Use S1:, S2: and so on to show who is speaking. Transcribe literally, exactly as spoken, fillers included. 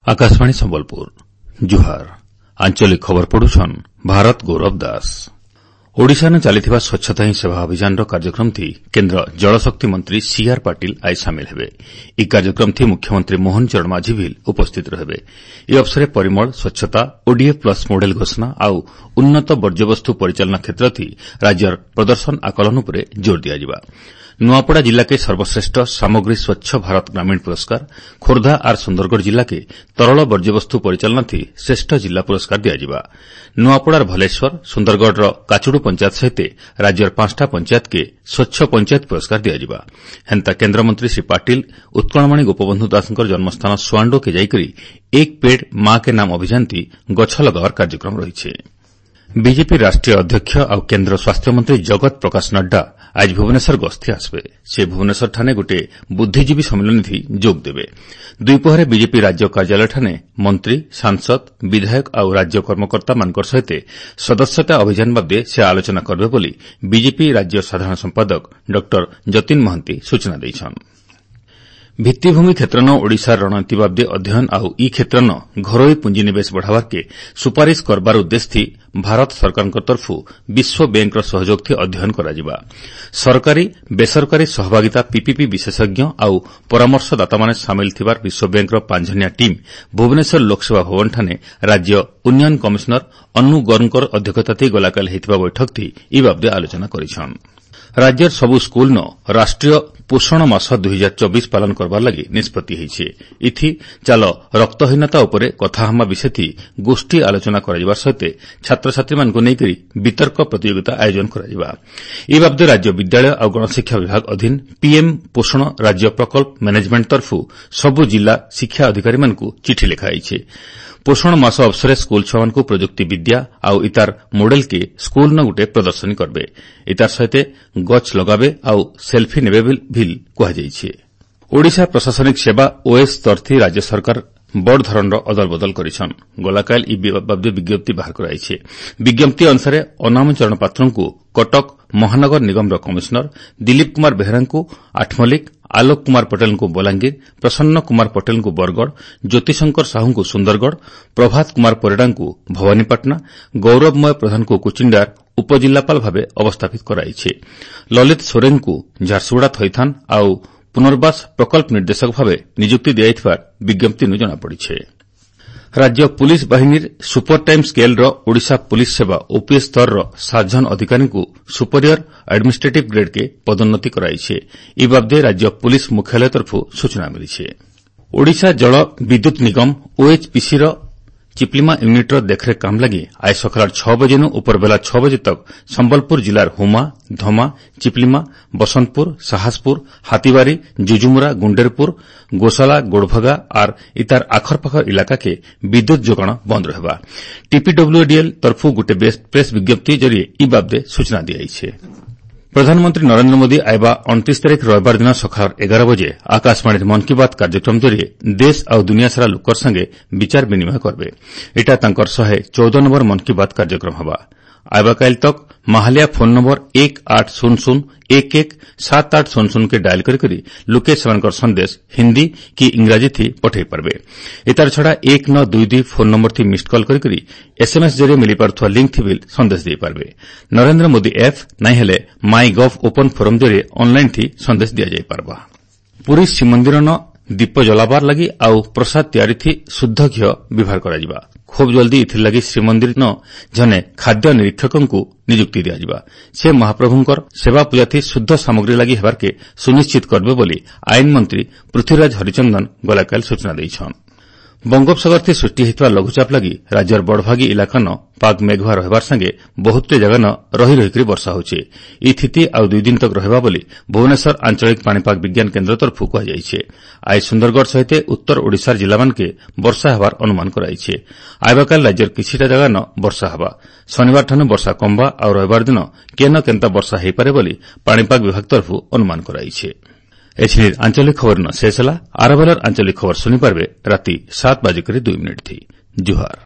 S1: आकाशवाणी संबलपुर जुहार आंचलिक खबर पढ़ुछन भारत गौरव दास। ओडिशा ने चलिथिबा स्वच्छता ही सेवा अभियान कार्यक्रम थी केन्द्र जलशक्ति मंत्री सीआर पाटिल आज सामिल हेबे। ई कार्यक्रम थी मुख्यमंत्री मोहन चरण माझी भी उपस्थित रहे। ई अवसर परिमल स्वच्छता ओडीएफ प्लस मॉडेल घोषणा आउ उन्नत वर्ज्यवस्तु परिचालना क्षेत्र थी राज्यर प्रदर्शन आकलन पर जोर दिया। नुआपड़ा जिला के सर्वश्रेष्ठ सामग्री स्वच्छ भारत ग्रामीण पुरस्कार, खोर्धा और सुंदरगढ़ जिला के तरल वर्ज्यवस्तु परिचालना थी श्रेष्ठ जिला पुरस्कार दिया। नुआपड़ार भलेश्वर, सुंदरगढ़ काचुड़ू पंचायत सहित राज्यर पांचटा पंचायत के स्वच्छ पंचायत पुरस्कार दिया। हेन्ता केन्द्रमंत्री श्री पाटिल उत्कलमणि गोपबंधु दासंकर जन्मस्थान सुआंडो के जाइकरी एक पेड़ मां के नाम अभियान थी गछ लगावर कार्यक्रम रही। बीजेपी राष्ट्रीय अध्यक्ष और केन्द्र स्वास्थ्य मंत्री जगत प्रकाश नड्डा आज भुवनेश्वर गस्ती आसबे। से भुवनेश्वर ठाने गोटे बुद्धिजीवी सम्मेलन थी जोग देबे। दुईपहरे बीजेपी राज्य कार्यालय ठाने मंत्री, सांसद, विधायक और राज्य कर्मकर्ता मानकर सहित सदस्यता अभियान बाबदे से आलोचना करबे बोली बीजेपी राज्य साधारण संपादक डॉ जतिन महंती सूचना दैछन। भित्तिभूमि क्षेत्रन ओडिशार रणनीति बाबदे अध्ययन आउ ई क्षेत्रन घरोई पुंजीनिवेश बढ़ावार के सुपारिश करबार उद्देश्य थी भारत सरकार तरफु विश्व बैंक सहयोग थी अध्ययन कराजिबा। सरकारी बेसरकारी सहभागिता पीपीपी विशेषज्ञ आउ परामर्शदाता माने सामिल थिबार विश्व बैंक पांचजनिया टीम भुवनेश्वर लोकसेवा भवन ठाने राज्य उन्नयन कमिशनर अन्नु गौरकर अध्यक्षता गलाकाल हेतिबा बैठक थी ई बाबदे आलोचना करिछन। राज्यर सबु स्कूल न राष्ट्रीय पोषण मास दुई हजार चौबीस पालन करबार लगी निष्पत्ति होइछे। इथि चाल रक्तहीनता उपरे कथा हमा विषय थी गोष्ठी आलोचना कराजिबार सहित छात्र छात्री मानकु नेकरी वितर्क प्रतियोगिता आयोजन कराजिबा। ई बाबदे राज्य विद्यालय और गणशिक्षा विभाग अधीन पीएम पोषण राज्य प्रकल्प मैनेजमेंट तरफु सबु जिला शिक्षा अधिकारी मानकु चिठी लिखाइछे। पोषण मास अवसर स्कूल छुआ को प्रजुक्ति विद्या आउ इतार मॉडल के स्कूल न गुटे प्रदर्शनी करबे। इतार सहित गछ लगाबे आउ सेल्फी नेबे भी कहुଯାଇଛି। ओडिशा प्रशासनिक सेवा ओएस स्तर थी राज्य सरकार बड़ धरणर अदल बदल करिछन। गलाकाल ई बाबदे विज्ञप्ति बाहर कराइछे। विज्ञप्ति अनुसार अनाम चरण पात्र को कटक महानगर निगम कमिशनर, दिलीप कुमार बेहरा को आठमल्लिक, आलोक कुमार पटेल को बलांगीर, प्रसन्न कुमार पटेल को बरगढ़, ज्योतिशंकर साहू को सुंदरगढ़, प्रभात कुमार परिड़ा को भवानीपाटना, गौरवमय प्रधान को कुचिंडार उपजिलापाल भाव अवस्थापित कराइछे। ललित सोरेन को झारसुगुड़ा थईथान आउ पुनर्वास प्रकल्प निर्देशक भाव नियुक्ति दियाइथिबार विज्ञप्ति जनापड़िछे। राज्य पुलिस बाहिनी सुपर टाइम स्केल ओडिशा पुलिस सेवा ओपीएस स्तर सात जन अधिकारी को सुपरियर एडमिनिस्ट्रेटिव ग्रेड के पदोन्नति कराइछे। ई बाबदे राज्य पुलिस मुख्यालय तरफु सूचना मिली। ओडिशा जल विद्युत निगम ओएचपीसी चिप्लिमा यूनिट देखरेख काम लगी आज सकाल छह बजे नु उपरबेला छह बजे तक संबलपुर जिलार हुमा, धमा, चिप्लिमा, बसंतपुर, साहसपुर, हाथीबारी, जुजुमुरा, गुंडेरपुर, गोशाला, गोड़भगा और इतार आखरपाखर इलाका के विद्युत जोगाण बंद रहबा। टीपीडब्ल्यूडीएल तरफु गोटे प्रेस विज्ञप्ति जरिए ई बाबदे सूचना दियाइछे। प्रधानमंत्री नरेंद्र मोदी आइबा उनतीस तारीख रविवार दिन सकाल एगार बजे आकाशवाणी मन की बात कार्यक्रम जरिए देश और दुनिया सारा लोकर संगे विचार विनिमय करबे। एटा तांकर शहे चौदह नंबर मन की बात कार्यक्रम हवा। आइबा काल तक महालिया फोन नंबर एक आठ शून्य शून्य एक एक सात आठ शून्य शून्य के डायल करी लोके सेमानकर संदेश हिंदी की इंग्राजी थी पठे पारबे। इतार छड़ा एक नौ दुई दुई फोन नंबर थी मिस्ड कॉल करी एसएमएस जरिए मिली पारुवा लिंक थी भी संदेश दे पारबे। नरेंद्र मोदी एप नहीं हेले माई गव ओपन फोरम जरिए ऑनलाइन थी संदेश दिया जाय पारबा। पुरी श्रीमंदिर न दीप जलाबार लगी आउ प्रसाद तैयारी थी शुद्ध घी व्यवहार करा। खूब जल्दी इथिर लगी श्रीमंदिर न जने खाद्य निरीक्षकों को नियुक्ति दिया। से महाप्रभुंकर सेवा पूजा थी शुद्ध सामग्री लगी हेबार के सुनिश्चित करबे बोली आईन मंत्री पृथ्वीराज हरिचंदन गलाकाल सूचना दैछन। बंगोपसागर थी सृष्टि होइतबा लघुचाप लगी राज्यर बड़भागी इलाका न पाग मेघुआ रहबार संगे बहुत जगह न रही रही वर्षा होचे। ई स्थिति आउ दुई दिन तक रहबा बोली भुवनेश्वर आंचलिक पाणीपाग विज्ञान केन्द्र तरफु कहुଯାଇଛି। आज सुंदरगढ़ सहित उत्तर ओडिशार जिला मानके वर्षा हेबार अनुमान कराइछे। आइबाकाल राज्यर किछिटा जगह न वर्षा हेबा। शनिवार ठानु वर्षा कमबा और रविवार दिन केन केन्ता वर्षा हेइपारे बोली पाणीपाग विभाग तरफु अनुमान कराइछे। एछिनिर आंचलिक खबर न शेष होला। आर बेलार आंचलिक खबर सुनिपारबे राति सात बाजिकर दुई मिनिट थी। जुहार।